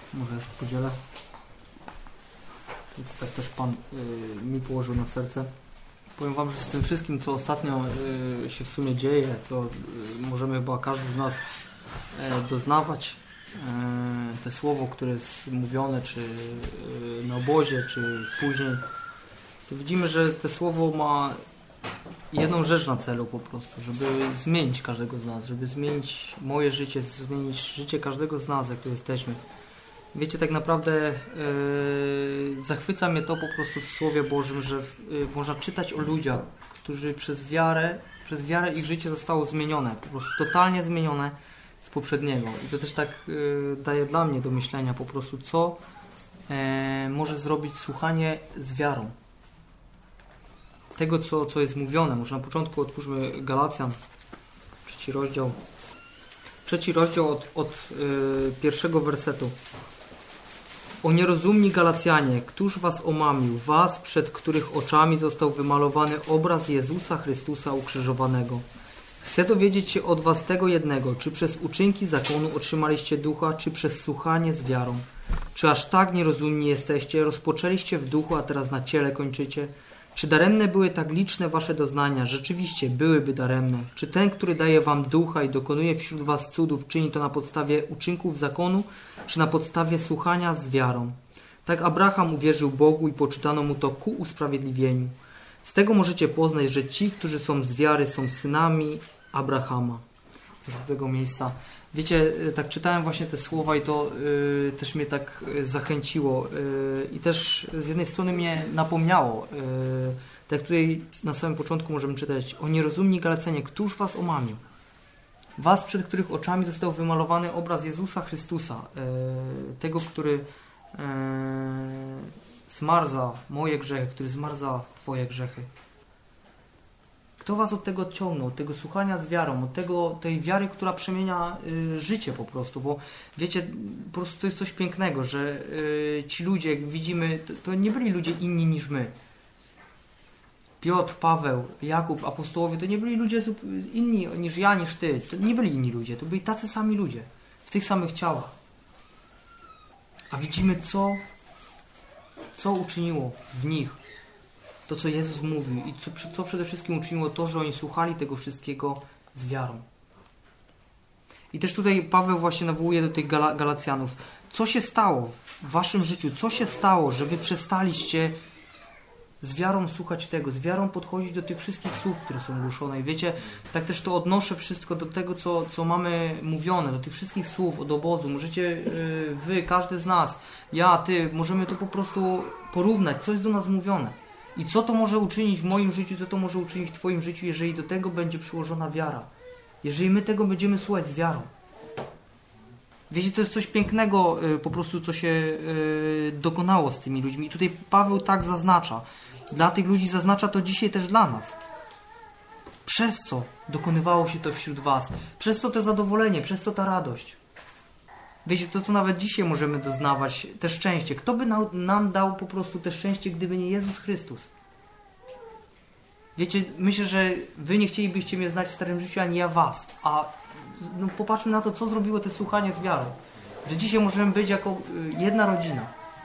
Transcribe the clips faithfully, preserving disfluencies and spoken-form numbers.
może już podzielę. To tak też Pan y, mi położył na serce. Powiem Wam, że z tym wszystkim, co ostatnio y, się w sumie dzieje, co y, możemy chyba każdy z nas y, doznawać, y, te słowo, które jest mówione, czy y, na obozie, czy później, to widzimy, że to słowo ma jedną rzecz na celu po prostu, żeby zmienić każdego z nas, żeby zmienić moje życie, zmienić życie każdego z nas, jak tu jesteśmy. Wiecie, tak naprawdę yy, zachwyca mnie to po prostu w Słowie Bożym, że yy, można czytać o ludziach, którzy przez wiarę, przez wiarę ich życie zostało zmienione, po prostu totalnie zmienione z poprzedniego. I to też tak yy, daje dla mnie do myślenia po prostu, co yy, może zrobić słuchanie z wiarą. Tego, co, co jest mówione. Może na początku otwórzmy Galacjan, trzeci rozdział. Trzeci rozdział od, od yy, pierwszego wersetu. O nierozumni Galacjanie, któż was omamił, was, przed których oczami został wymalowany obraz Jezusa Chrystusa ukrzyżowanego. Chcę dowiedzieć się od was tego jednego, czy przez uczynki zakonu otrzymaliście ducha, czy przez słuchanie z wiarą. Czy aż tak nierozumni jesteście, rozpoczęliście w duchu, a teraz na ciele kończycie? Czy daremne były tak liczne wasze doznania? Rzeczywiście byłyby daremne. Czy ten, który daje wam ducha i dokonuje wśród was cudów, czyni to na podstawie uczynków zakonu, czy na podstawie słuchania z wiarą? Tak Abraham uwierzył Bogu i poczytano mu to ku usprawiedliwieniu. Z tego możecie poznać, że ci, którzy są z wiary, są synami Abrahama. Już do tego miejsca. Wiecie, tak czytałem właśnie te słowa i to yy, też mnie tak zachęciło yy, i też z jednej strony mnie napomniało. Yy, tak tutaj na samym początku możemy czytać: o nierozumni Galacjanie, któż was omamił? Was, przed których oczami został wymalowany obraz Jezusa Chrystusa, yy, tego, który yy, zmarł za moje grzechy, który zmarł za twoje grzechy. Kto was od tego odciągnął, od tego słuchania z wiarą, od tego, tej wiary, która przemienia y, życie po prostu, bo wiecie, po prostu to jest coś pięknego, że y, ci ludzie, jak widzimy, to, to nie byli ludzie inni niż my. Piotr, Paweł, Jakub, apostołowie, to nie byli ludzie inni niż ja, niż ty, to nie byli inni ludzie, to byli tacy sami ludzie, w tych samych ciałach. A widzimy, co, co uczyniło w nich to, co Jezus mówił i co, co przede wszystkim uczyniło to, że oni słuchali tego wszystkiego z wiarą. I też tutaj Paweł właśnie nawołuje do tych Gal- Galacjanów. Co się stało w waszym życiu? Co się stało, że wy przestaliście z wiarą słuchać tego, z wiarą podchodzić do tych wszystkich słów, które są głoszone? I wiecie, tak też to odnoszę wszystko do tego, co, co mamy mówione, do tych wszystkich słów od obozu. Możecie yy, wy, każdy z nas, ja, ty, możemy to po prostu porównać, co jest do nas mówione. I co to może uczynić w moim życiu, co to może uczynić w twoim życiu, jeżeli do tego będzie przyłożona wiara. Jeżeli my tego będziemy słuchać z wiarą. Wiecie, to jest coś pięknego yy, po prostu, co się yy, dokonało z tymi ludźmi. I tutaj Paweł tak zaznacza. Dla tych ludzi zaznacza to dzisiaj też dla nas. Przez co dokonywało się to wśród was? Przez co to zadowolenie? Przez co ta radość? Wiecie, to co nawet dzisiaj możemy doznawać, te szczęście. Kto by nam dał po prostu te szczęście, gdyby nie Jezus Chrystus? Wiecie, myślę, że wy nie chcielibyście mnie znać w starym życiu, ani ja was. A no, popatrzmy na to, co zrobiło te słuchanie z wiarą. Że dzisiaj możemy być jako jedna rodzina.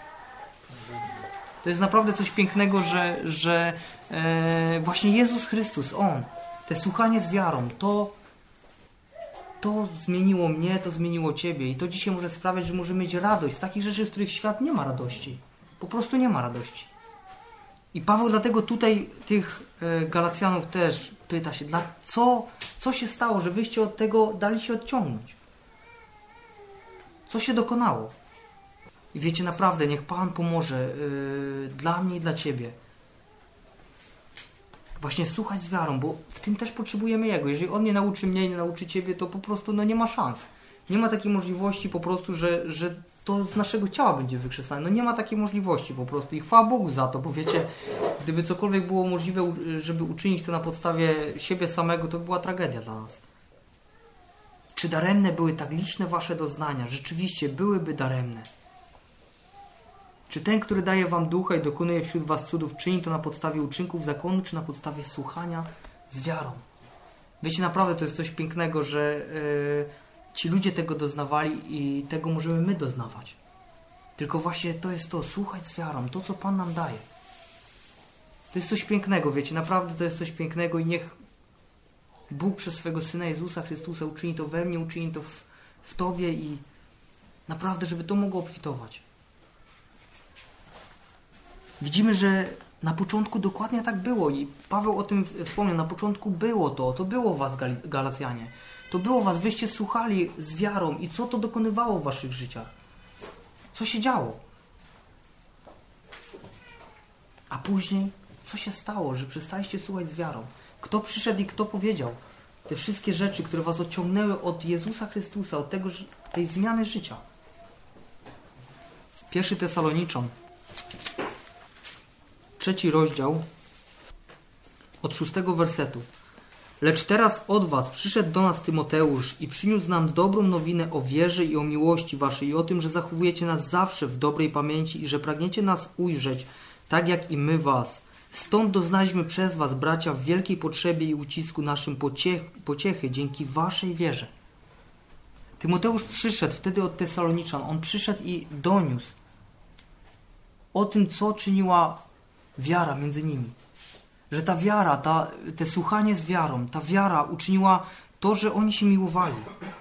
To jest naprawdę coś pięknego, że, że e, właśnie Jezus Chrystus, On, te słuchanie z wiarą, to To zmieniło mnie, to zmieniło ciebie i to dzisiaj może sprawiać, że możemy mieć radość z takich rzeczy, z których świat nie ma radości. Po prostu nie ma radości. I Paweł dlatego tutaj tych e, Galacjanów też pyta się, dla co, co się stało, że wyście od tego dali się odciągnąć? Co się dokonało? I wiecie, naprawdę, niech Pan pomoże e, dla mnie i dla ciebie. Właśnie słuchać z wiarą, bo w tym też potrzebujemy Jego. Jeżeli On nie nauczy mnie, nie nauczy ciebie, to po prostu no, nie ma szans. Nie ma takiej możliwości po prostu, że, że to z naszego ciała będzie wykrzesane. No nie ma takiej możliwości po prostu i chwała Bogu za to, bo wiecie, gdyby cokolwiek było możliwe, żeby uczynić to na podstawie siebie samego, to by była tragedia dla nas. Czy daremne były tak liczne wasze doznania? Rzeczywiście byłyby daremne. Czy ten, który daje wam ducha i dokonuje wśród was cudów, czyni to na podstawie uczynków zakonu, czy na podstawie słuchania z wiarą? Wiecie, naprawdę to jest coś pięknego, że yy, ci ludzie tego doznawali i tego możemy my doznawać. Tylko właśnie to jest to, słuchać z wiarą, to co Pan nam daje. To jest coś pięknego, wiecie, naprawdę to jest coś pięknego i niech Bóg przez swego Syna Jezusa Chrystusa uczyni to we mnie, uczyni to w, w Tobie i naprawdę, żeby to mogło obfitować. Widzimy, że na początku dokładnie tak było i Paweł o tym wspomniał, na początku było to, to było was Galacjanie, to było was, wyście słuchali z wiarą i co to dokonywało w waszych życiach? Co się działo? A później, co się stało, że przestaliście słuchać z wiarą? Kto przyszedł i kto powiedział te wszystkie rzeczy, które was odciągnęły od Jezusa Chrystusa, od tego, tej zmiany życia? Pierwszy Tesaloniczan, trzeci rozdział, od szóstego wersetu. Lecz teraz od was przyszedł do nas Tymoteusz i przyniósł nam dobrą nowinę o wierze i o miłości waszej i o tym, że zachowujecie nas zawsze w dobrej pamięci i że pragniecie nas ujrzeć, tak jak i my was. Stąd doznaliśmy przez was, bracia, w wielkiej potrzebie i ucisku naszym pociech, pociechy dzięki waszej wierze. Tymoteusz przyszedł wtedy od Tesaloniczan. On przyszedł i doniósł o tym, co czyniła wiara między nimi. Że ta wiara, ta, te słuchanie z wiarą, ta wiara uczyniła to, że oni się miłowali.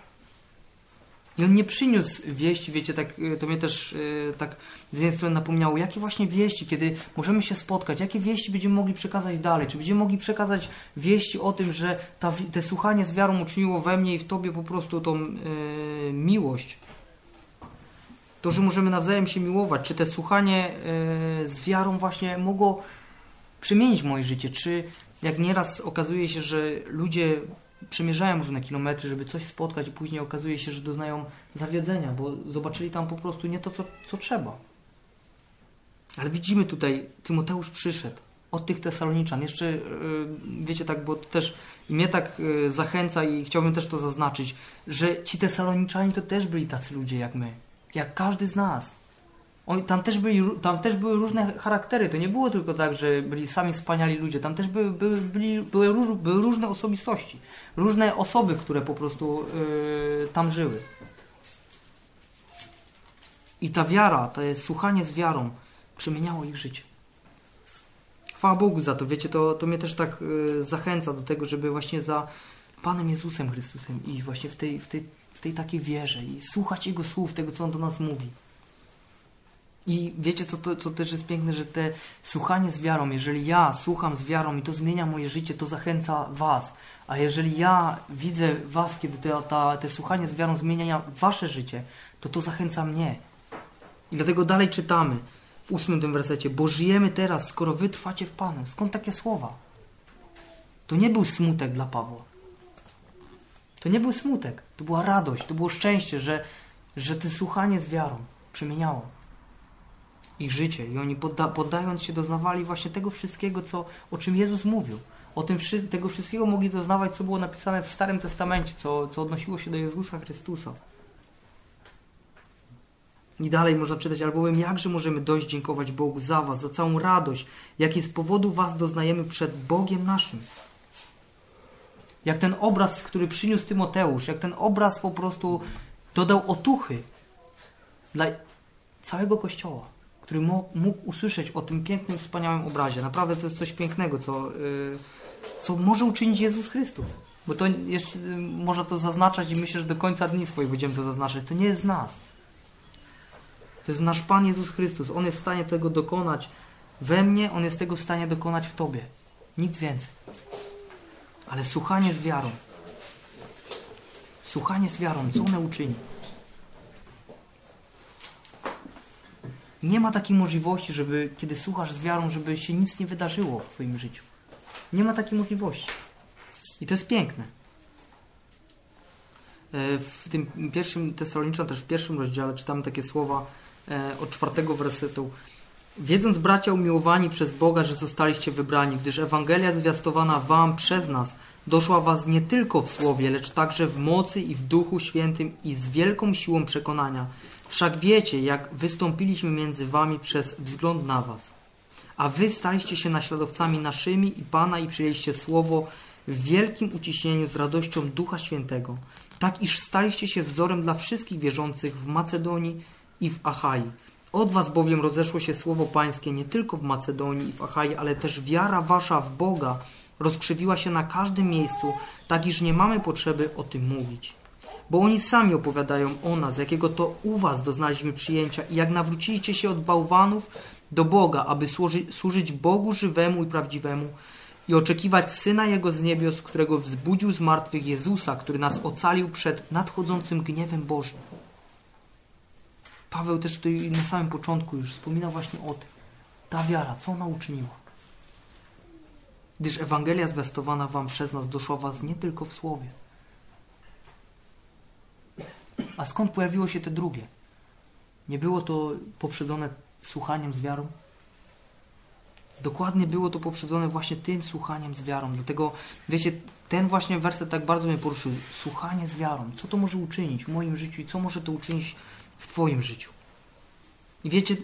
I on nie przyniósł wieści, wiecie, tak, to mnie też yy, tak z jednej strony napomniało, jakie właśnie wieści, kiedy możemy się spotkać, jakie wieści będziemy mogli przekazać dalej, czy będziemy mogli przekazać wieści o tym, że ta, te słuchanie z wiarą uczyniło we mnie i w Tobie po prostu tą yy, miłość. To, że możemy nawzajem się miłować, czy te słuchanie yy, z wiarą właśnie mogło przemienić moje życie, czy jak nieraz okazuje się, że ludzie przemierzają różne kilometry, żeby coś spotkać i później okazuje się, że doznają zawiedzenia, bo zobaczyli tam po prostu nie to, co, co trzeba. Ale widzimy tutaj, Tymoteusz przyszedł od tych Tesaloniczan. Jeszcze, yy, wiecie, tak, bo też mnie tak yy, zachęca i chciałbym też to zaznaczyć, że ci Tesaloniczanie to też byli tacy ludzie jak my, jak każdy z nas. Oni, tam, też byli, tam też były różne charaktery. To nie było tylko tak, że byli sami wspaniali ludzie. Tam też były, były, byli, były, róż, były różne osobistości. Różne osoby, które po prostu yy, tam żyły. I ta wiara, to słuchanie z wiarą przemieniało ich życie. Chwała Bogu za to. Wiecie, to, to mnie też tak yy, zachęca do tego, żeby właśnie za Panem Jezusem Chrystusem iść właśnie w tej, w tej, w tej takiej wierze i słuchać Jego słów, tego, co On do nas mówi. I wiecie, co, to, co też jest piękne, że te słuchanie z wiarą, jeżeli ja słucham z wiarą i to zmienia moje życie, to zachęca was. A jeżeli ja widzę was, kiedy te, ta, te słuchanie z wiarą zmienia wasze życie, to to zachęca mnie. I dlatego dalej czytamy w ósmym tym wersecie, bo żyjemy teraz, skoro wy trwacie w Panu. Skąd takie słowa? To nie był smutek dla Pawła. To nie był smutek, to była radość, to było szczęście, że, że to słuchanie z wiarą przemieniało ich życie i oni podda poddając się doznawali właśnie tego wszystkiego, co, o czym Jezus mówił. O tym tego wszystkiego mogli doznawać, co było napisane w Starym Testamencie, co, co odnosiło się do Jezusa Chrystusa. I dalej można czytać, albowiem jakże możemy dość dziękować Bogu za was, za całą radość, jakiej z powodu was doznajemy przed Bogiem naszym. Jak ten obraz, który przyniósł Tymoteusz, jak ten obraz po prostu dodał otuchy dla całego Kościoła, który mógł usłyszeć o tym pięknym, wspaniałym obrazie. Naprawdę to jest coś pięknego, co, yy, co może uczynić Jezus Chrystus. Bo to jeszcze yy, można to zaznaczać i myślę, że do końca dni swoich będziemy to zaznaczać. To nie jest z nas. To jest nasz Pan Jezus Chrystus. On jest w stanie tego dokonać we mnie, On jest tego w stanie dokonać w Tobie. Nikt więcej. Ale słuchanie z wiarą. Słuchanie z wiarą, co one uczyni? Nie ma takiej możliwości, żeby kiedy słuchasz z wiarą, żeby się nic nie wydarzyło w Twoim życiu. Nie ma takiej możliwości. I to jest piękne. W tym pierwszym Tesaloniczan, też w pierwszym rozdziale czytamy takie słowa od czwartego wersetu. Wiedząc, bracia umiłowani przez Boga, że zostaliście wybrani, gdyż Ewangelia zwiastowana wam przez nas doszła was nie tylko w słowie, lecz także w mocy i w Duchu Świętym i z wielką siłą przekonania. Wszak wiecie, jak wystąpiliśmy między wami przez wzgląd na was. A wy staliście się naśladowcami naszymi i Pana i przyjęliście słowo w wielkim uciśnieniu z radością Ducha Świętego, tak iż staliście się wzorem dla wszystkich wierzących w Macedonii i w Achai. Od was bowiem rozeszło się słowo pańskie nie tylko w Macedonii i w Achai, ale też wiara wasza w Boga rozkrzewiła się na każdym miejscu, tak iż nie mamy potrzeby o tym mówić. Bo oni sami opowiadają o nas, jakiego to u was doznaliśmy przyjęcia i jak nawróciliście się od bałwanów do Boga, aby służy, służyć Bogu żywemu i prawdziwemu i oczekiwać Syna Jego z niebios, którego wzbudził z martwych Jezusa, który nas ocalił przed nadchodzącym gniewem Bożym. Paweł też tutaj na samym początku już wspominał właśnie o tym. Ta wiara, co ona uczyniła? Gdyż Ewangelia zwiastowana wam przez nas doszła was nie tylko w słowie. A skąd pojawiło się te drugie? Nie było to poprzedzone słuchaniem z wiarą? Dokładnie było to poprzedzone właśnie tym słuchaniem z wiarą. Dlatego, wiecie, ten właśnie werset tak bardzo mnie poruszył. Słuchanie z wiarą. Co to może uczynić w moim życiu i co może to uczynić w twoim życiu? I wiecie,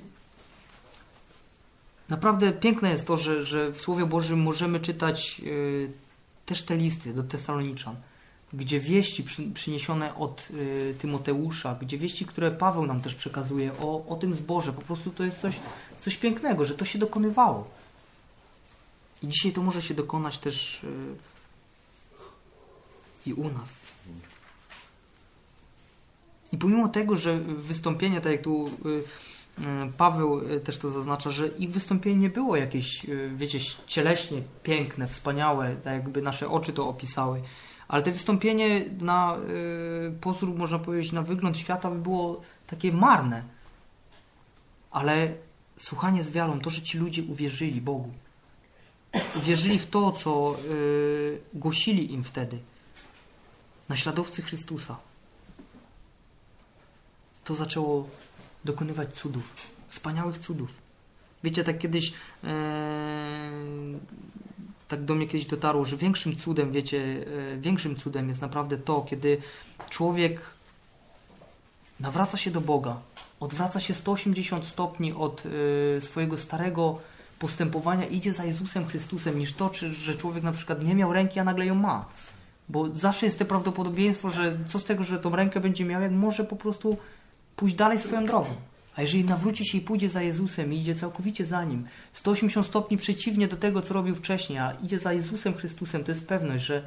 naprawdę piękne jest to, że, że w Słowie Bożym możemy czytać yy, też te listy do Tesaloniczan, gdzie wieści przy, przyniesione od y, Tymoteusza, gdzie wieści, które Paweł nam też przekazuje o, o tym zborze, po prostu to jest coś, coś pięknego, że to się dokonywało. I dzisiaj to może się dokonać też y, i u nas. I pomimo tego, że wystąpienie, tak jak tu y, y, Paweł też to zaznacza, że ich wystąpienie nie było jakieś, y, wiecie, cieleśnie piękne, wspaniałe, tak jakby nasze oczy to opisały, ale to wystąpienie na y, pozór, można powiedzieć, na wygląd świata by było takie marne. Ale słuchanie z wiarą, to, że ci ludzie uwierzyli Bogu, uwierzyli w to, co y, głosili im wtedy, naśladowcy Chrystusa, to zaczęło dokonywać cudów, wspaniałych cudów. Wiecie, tak kiedyś e, tak do mnie kiedyś dotarło, że większym cudem, wiecie, e, większym cudem jest naprawdę to, kiedy człowiek nawraca się do Boga, odwraca się sto osiemdziesiąt stopni od e, swojego starego postępowania, idzie za Jezusem Chrystusem, niż to, czy, że człowiek na przykład nie miał ręki, a nagle ją ma. Bo zawsze jest to prawdopodobieństwo, że co z tego, że tą rękę będzie miał, jak może po prostu pójść dalej swoją drogą. A jeżeli nawróci się i pójdzie za Jezusem i idzie całkowicie za Nim, sto osiemdziesiąt stopni przeciwnie do tego, co robił wcześniej, a idzie za Jezusem Chrystusem, to jest pewność, że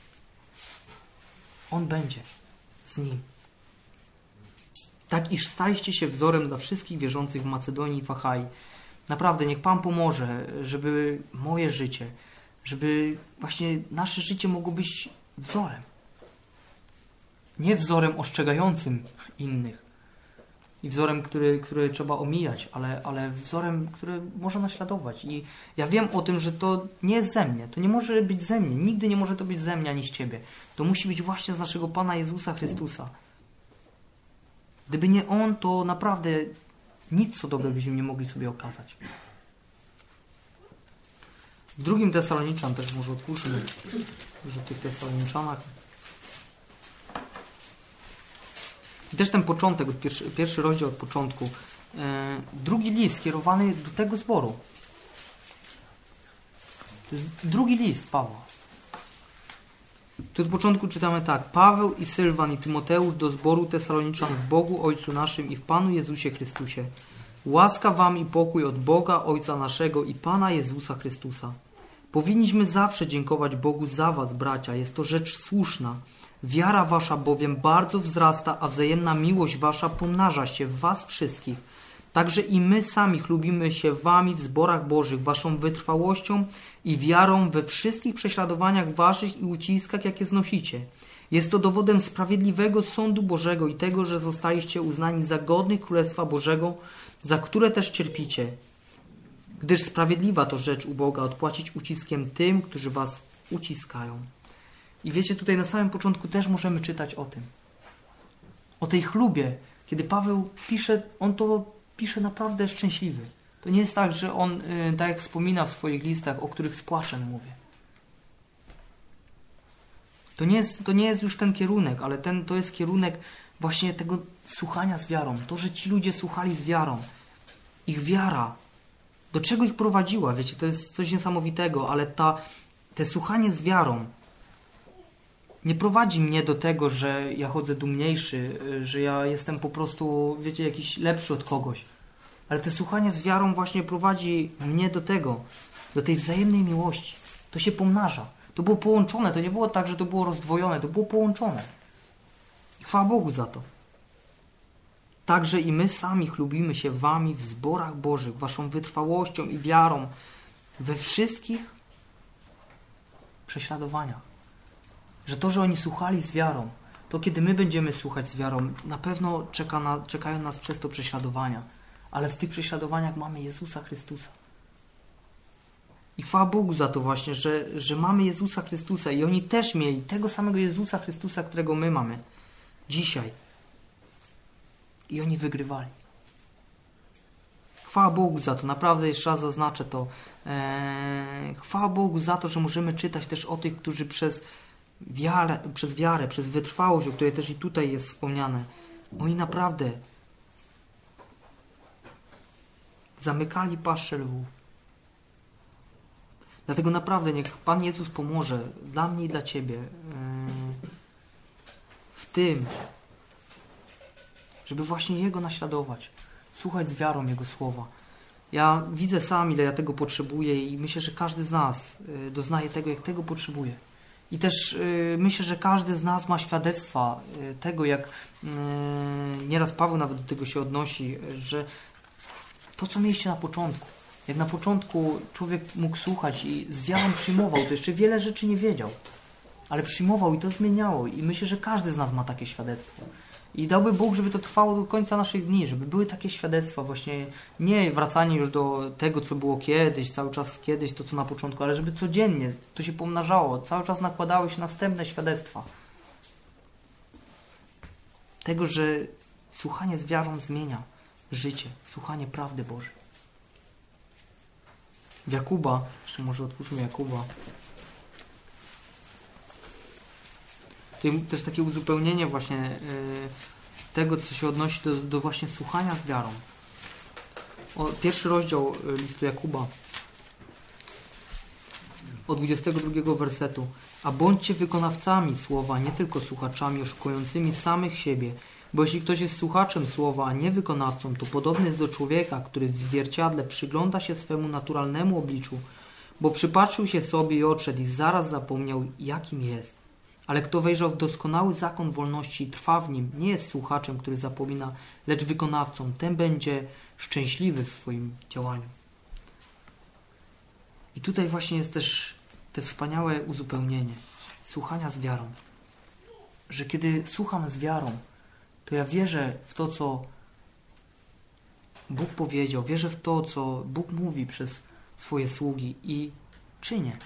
On będzie z Nim. Tak iż staliście się wzorem dla wszystkich wierzących w Macedonii i w Achai. Naprawdę, niech Pan pomoże, żeby moje życie, żeby właśnie nasze życie mogło być wzorem. Nie wzorem ostrzegającym innych i wzorem, który, który trzeba omijać, ale, ale wzorem, który można naśladować. I ja wiem o tym, że to nie jest ze mnie. To nie może być ze mnie. Nigdy nie może to być ze mnie ani z Ciebie. To musi być właśnie z naszego Pana Jezusa Chrystusa. Gdyby nie On, to naprawdę nic co dobre byśmy nie mogli sobie okazać. W drugim Tesaloniczan też może otwórzmy, że w tych Tesaloniczanach. I też ten początek, pierwszy, pierwszy rozdział od początku. E, drugi list skierowany do tego zboru. To jest drugi list Pawła. Tu od początku czytamy tak. Paweł i Sylwan i Tymoteusz do zboru Tesaloniczan w Bogu Ojcu naszym i w Panu Jezusie Chrystusie. Łaska wam i pokój od Boga Ojca naszego i Pana Jezusa Chrystusa. Powinniśmy zawsze dziękować Bogu za was, bracia. Jest to rzecz słuszna. Wiara wasza bowiem bardzo wzrasta, a wzajemna miłość wasza pomnaża się w was wszystkich. Także i my sami chlubimy się wami w zborach bożych, waszą wytrwałością i wiarą we wszystkich prześladowaniach waszych i uciskach, jakie znosicie. Jest to dowodem sprawiedliwego sądu Bożego i tego, że zostaliście uznani za godnych Królestwa Bożego, za które też cierpicie. Gdyż sprawiedliwa to rzecz u Boga odpłacić uciskiem tym, którzy was uciskają. I wiecie, tutaj na samym początku też możemy czytać o tym. O tej chlubie. Kiedy Paweł pisze, on to pisze naprawdę szczęśliwy. To nie jest tak, że on, tak jak wspomina w swoich listach, o których z płaczem mówię. To nie jest, to nie jest już ten kierunek, ale ten, to jest kierunek właśnie tego słuchania z wiarą. To, że ci ludzie słuchali z wiarą. Ich wiara. Do czego ich prowadziła? Wiecie, to jest coś niesamowitego, ale ta, te słuchanie z wiarą nie prowadzi mnie do tego, że ja chodzę dumniejszy, że ja jestem po prostu, wiecie, jakiś lepszy od kogoś. Ale to słuchanie z wiarą właśnie prowadzi mnie do tego, do tej wzajemnej miłości. To się pomnaża. To było połączone. To nie było tak, że to było rozdwojone. To było połączone. I chwała Bogu za to. Także i my sami chlubimy się wami w zborach Bożych, waszą wytrwałością i wiarą we wszystkich prześladowaniach. Że to, że oni słuchali z wiarą, to kiedy my będziemy słuchać z wiarą, na pewno czeka na, czekają nas przez to prześladowania. Ale w tych prześladowaniach mamy Jezusa Chrystusa. I chwała Bogu za to właśnie, że, że mamy Jezusa Chrystusa i oni też mieli tego samego Jezusa Chrystusa, którego my mamy dzisiaj. I oni wygrywali. Chwała Bogu za to, naprawdę jeszcze raz zaznaczę to. Eee, chwała Bogu za to, że możemy czytać też o tych, którzy przez wiarę, przez wiarę, przez wytrwałość, o której też i tutaj jest wspomniane, oni naprawdę zamykali paszczę lwów. Dlatego naprawdę niech Pan Jezus pomoże dla mnie i dla Ciebie eee, w tym, żeby właśnie Jego naśladować, słuchać z wiarą Jego słowa. Ja widzę sam, ile ja tego potrzebuję i myślę, że każdy z nas y, doznaje tego, jak tego potrzebuje. I też y, myślę, że każdy z nas ma świadectwa y, tego, jak y, nieraz Paweł nawet do tego się odnosi, y, że to, co mieliście na początku, jak na początku człowiek mógł słuchać i z wiarą przyjmował, to jeszcze wiele rzeczy nie wiedział, ale przyjmował i to zmieniało. I myślę, że każdy z nas ma takie świadectwo. I dałby Bóg, żeby to trwało do końca naszych dni, żeby były takie świadectwa, właśnie nie wracanie już do tego, co było kiedyś, cały czas kiedyś, to co na początku, ale żeby codziennie to się pomnażało, cały czas nakładały się następne świadectwa. Tego, że słuchanie z wiarą zmienia życie, słuchanie prawdy Bożej. W Jakuba, jeszcze może otwórzmy Jakuba. Tutaj też takie uzupełnienie właśnie yy, tego, co się odnosi do, do właśnie słuchania z wiarą. O, pierwszy rozdział listu Jakuba od dwudziestego drugiego wersetu. A bądźcie wykonawcami słowa, nie tylko słuchaczami oszukującymi samych siebie, bo jeśli ktoś jest słuchaczem słowa, a nie wykonawcą, to podobny jest do człowieka, który w zwierciadle przygląda się swemu naturalnemu obliczu, bo przypatrzył się sobie i odszedł i zaraz zapomniał, jakim jest. Ale kto wejrzał w doskonały zakon wolności i trwa w nim, nie jest słuchaczem, który zapomina, lecz wykonawcą. Ten będzie szczęśliwy w swoim działaniu. I tutaj właśnie jest też te wspaniałe uzupełnienie słuchania z wiarą. Że kiedy słucham z wiarą, to ja wierzę w to, co Bóg powiedział, wierzę w to, co Bóg mówi przez swoje sługi i czynię.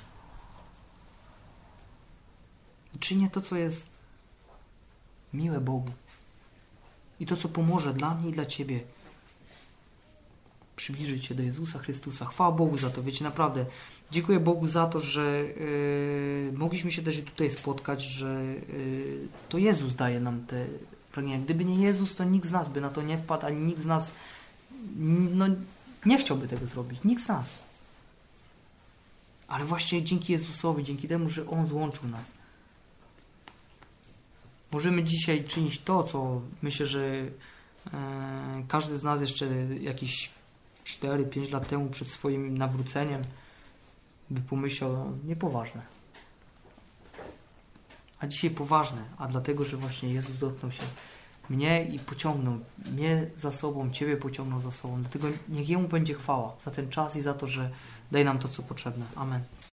I czynię to, co jest miłe Bogu. I to, co pomoże dla mnie i dla Ciebie przybliżyć się do Jezusa Chrystusa. Chwała Bogu za to. Wiecie, naprawdę dziękuję Bogu za to, że yy, mogliśmy się też tutaj spotkać, że yy, to Jezus daje nam te pragnienia. Gdyby nie Jezus, to nikt z nas by na to nie wpadł, ani nikt z nas no, nie chciałby tego zrobić. Nikt z nas. Ale właśnie dzięki Jezusowi, dzięki temu, że On złączył nas, możemy dzisiaj czynić to, co myślę, że e, każdy z nas jeszcze jakieś cztery pięć lat temu przed swoim nawróceniem by pomyślał, no, niepoważne. A dzisiaj poważne, a dlatego, że właśnie Jezus dotknął się mnie i pociągnął mnie za sobą, Ciebie pociągnął za sobą. Dlatego niech Jemu będzie chwała za ten czas i za to, że daje nam to, co potrzebne. Amen.